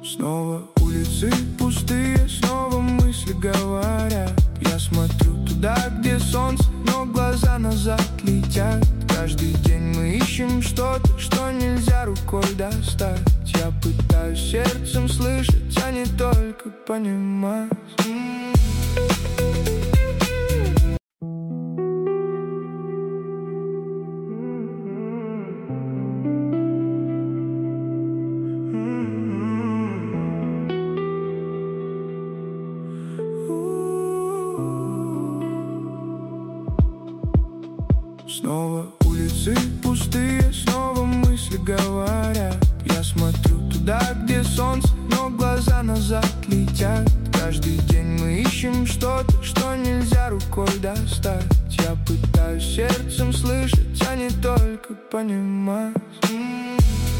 Снова улицы пустые, снова мысли говорят. Я смотрю туда, где солнце, но глаза назад летят. Каждый день мы ищем что-то, что нельзя рукой достать. Я пытаюсь сердцем слышать, а не только понимать. Снова улицы пустые, снова мысли говорят. Я смотрю туда, где солнце, но глаза назад летят. Каждый день мы ищем что-то, что нельзя рукой достать. Я пытаюсь сердцем слышать, а не только понимать.